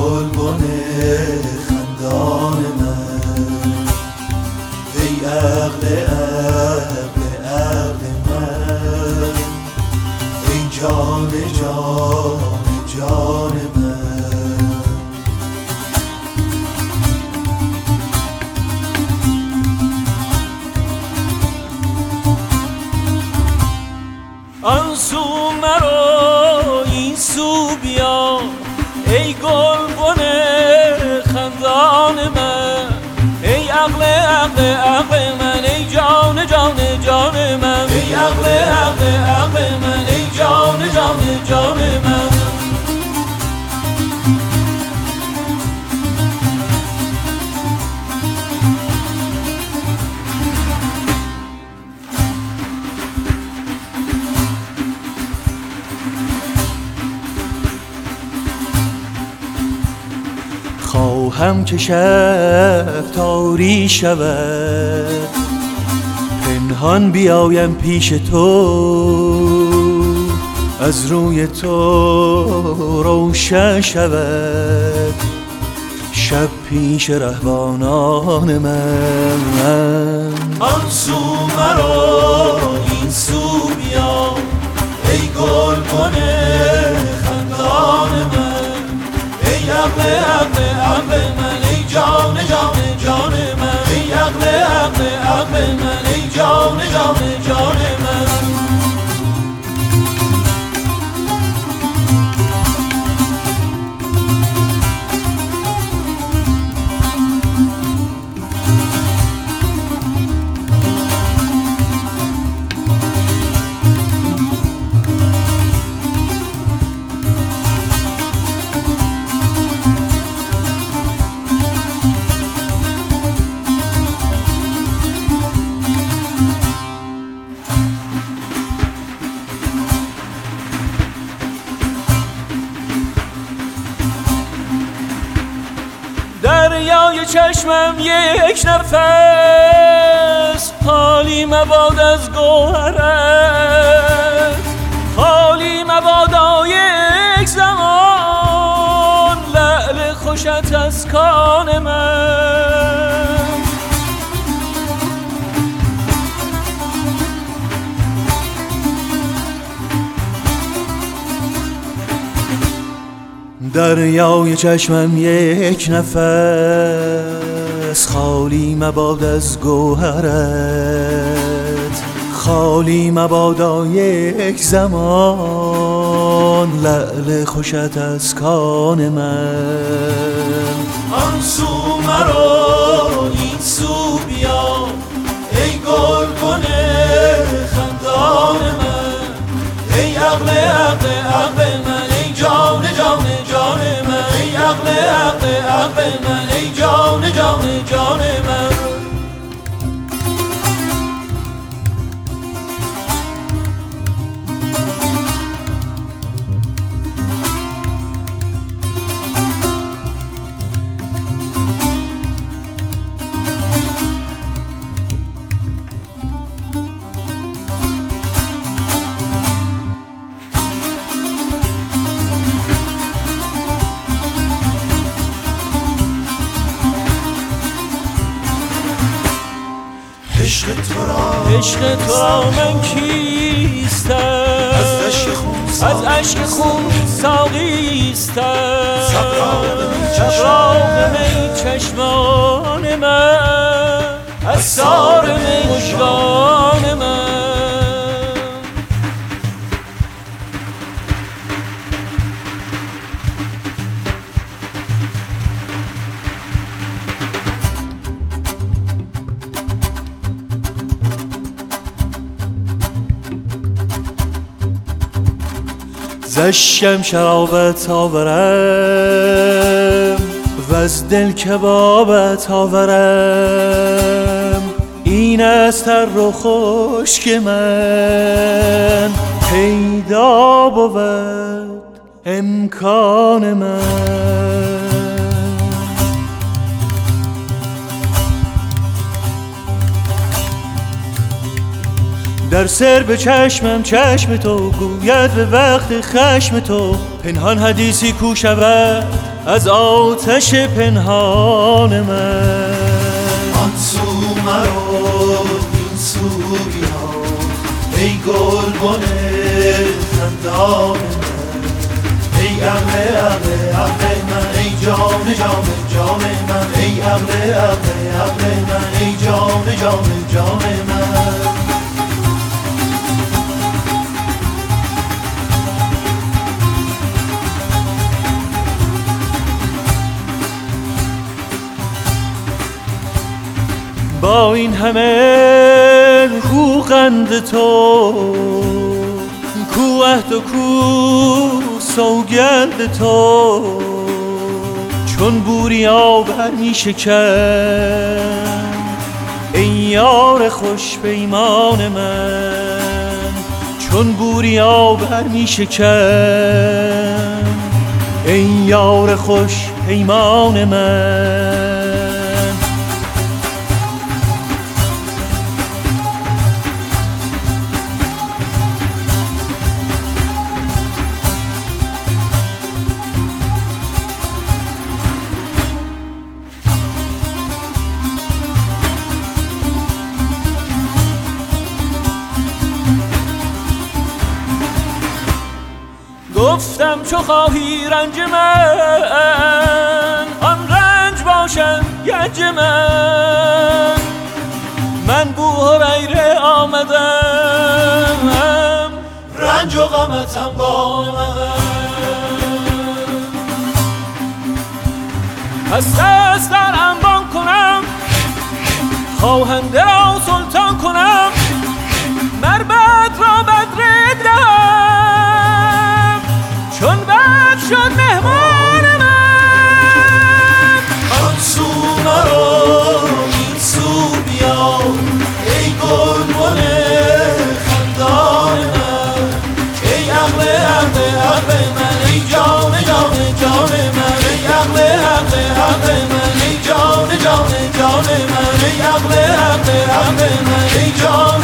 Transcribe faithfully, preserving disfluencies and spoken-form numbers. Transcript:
گلبن خندان من، ای عقل عقل عقل من، ای جان جان جان من. آن سو مرو این سو بیا، ای گلبن خندان من، ای عقل عقل عقل من، ای جان جان جان من، ای عقل عقل عقل من، ای جان جان جان من. خواهم که شب تاری شود، پنهان بیایم پیش تو، از روی تو روشن شود شب پیش رهبانان من. آن سو مرو این سو بیا، ای گلبن خندان من، ای عقل عقل عقل من، ای جان جان جان من، ای عقل عقل عقل من، ای جان جان جان من. دریای چشمم یک نفس، خالی مباد از گوهرت، خالی مبادا یک زمان لعل خوشت از کان من. دریای چشمم یک نفس، خالی مباد از گوهرت، خالی مبادا یک زمان لعل خوشت از کان من. آن سو مرو این سو بیا، ای گلبن خندان من، ای عقل عقل عقل من، ای جان جان جان من، ای عقل عقل عقل من، ای جان جان جان من. عشق تو را عشق تو را من کیستم، از اشک خون از اشک خون ساقیستم، سغراق می چشمان من، اسرار مژگان من. زشکم شرابت آورم و از دل کبابت آورم، این است تر و خشک من، پیدا بود امکان من. در سر به چشمم چشم تو گوید به وقت خشم تو، پنهان حدیثی کو شود از آتش پنهان من. آن سو مرو این سو بیا ای گلبن خندان من، ای عقل عقل عقل من، ای جان جان جان من، ای عقل عقل عقل من، ای جان جان جان من. با این همه کو قند تو، کو عهد و کو سوگند تو، چون بوریا بر می شکن ای یار خوش پیمان من، چون بوریا بر می شکن ای یار خوش پیمان من. گفتم چو خواهی رنج من، آن رنج باشد گنج من. من بو هریره آمدم، رنج و غمتم با من. پس دست در انبان کنم، خواهنده را سلطان کنم، مربد را بدره دهم، چون بد شد مهمان من. آن سو مرو این سو بیا ای گلبن خندان من، ای عقل عقل عقل من، ای جان جان جان من، ای عقل عقل عقل من، ای جان جان جان من، ای عقل عقل عقل من، ای جان